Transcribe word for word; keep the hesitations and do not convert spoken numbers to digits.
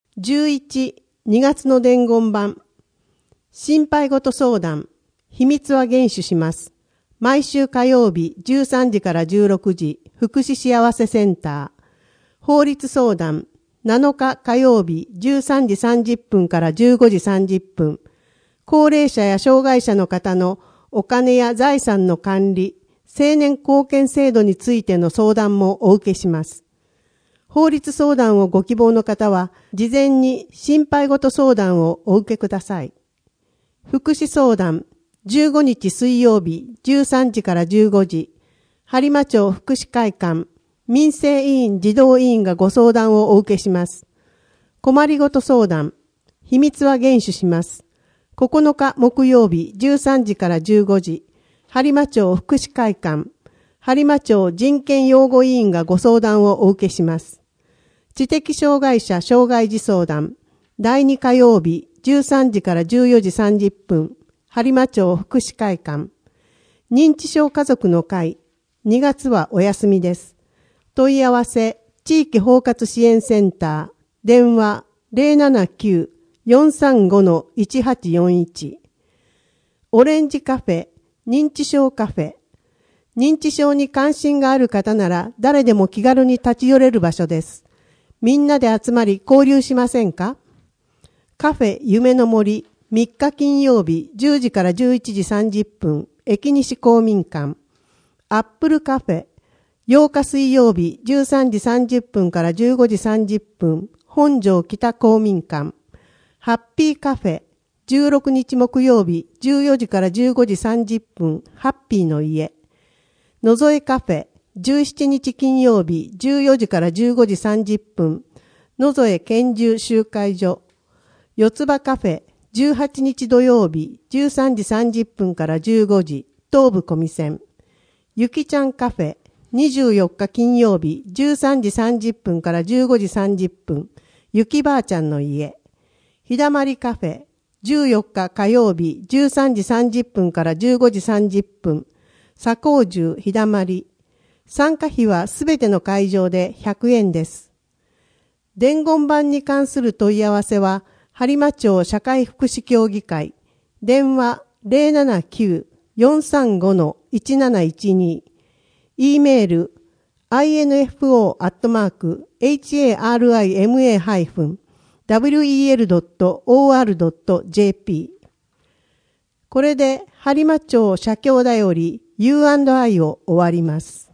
じゅういち、にがつの伝言版。心配事相談。秘密は厳守します。毎週火曜日じゅうさんじからじゅうろくじ、福祉幸せセンター。法律相談。なのか火曜日じゅうさんじさんじゅっぷんからじゅうごじさんじゅっぷん。高齢者や障害者の方のお金や財産の管理、青年貢献制度についての相談もお受けします。法律相談をご希望の方は、事前に心配事相談をお受けください。福祉相談、じゅうごにち水曜日じゅうさんじからじゅうごじ、播磨町福祉会館、民生委員児童委員がご相談をお受けします。困りごと相談、秘密は厳守します。ここのか木曜日じゅうさんじからじゅうごじ、播磨町福祉会館、播磨町人権擁護委員がご相談をお受けします。知的障害者障害児相談、だいに火曜日じゅうさんじからじゅうよじさんじゅっぷん、播磨町福祉会館。認知症家族の会、にがつはお休みです。問い合わせ、地域包括支援センター、電話 ゼロななきゅう よんさんご いちはちよんいち。オレンジカフェ、認知症カフェ。認知症に関心がある方なら誰でも気軽に立ち寄れる場所です。みんなで集まり交流しませんか？カフェ夢の森、みっか金曜日じゅうじからじゅういちじさんじゅっぷん、駅西公民館。アップルカフェ、ようか水曜日じゅうさんじさんじゅっぷんからじゅうごじさんじゅっぷん、本庄北公民館。ハッピーカフェ、じゅうろくにち木曜日じゅうよじからじゅうごじさんじゅっぷん、ハッピーの家。のぞえカフェ、じゅうしちにち金曜日じゅうよじからじゅうごじさんじゅっぷん、のぞえ拳銃集会所。四つ葉カフェ、じゅうはちにち土曜日じゅうさんじさんじゅっぷんからじゅうごじ、東武小見線。ゆきちゃんカフェ、にじゅうよっか金曜日じゅうさんじさんじゅっぷんからじゅうごじさんじゅっぷん、ゆきばあちゃんの家。ひだまりカフェ、じゅうよっか火曜日じゅうさんじさんじゅっぷんからじゅうごじさんじゅっぷん、左高住ひだまり。参加費はすべての会場でひゃくえんです。伝言板に関する問い合わせは、播磨町社会福祉協議会、電話 ゼロななきゅう よんさんご いちなないちに、e メール アイエヌエフオー アットマーク ハリマ ダブリューイーエル ドット オーアール ドット ジェーピー。これで播磨町社協だより ユーアンドアイ を終わります。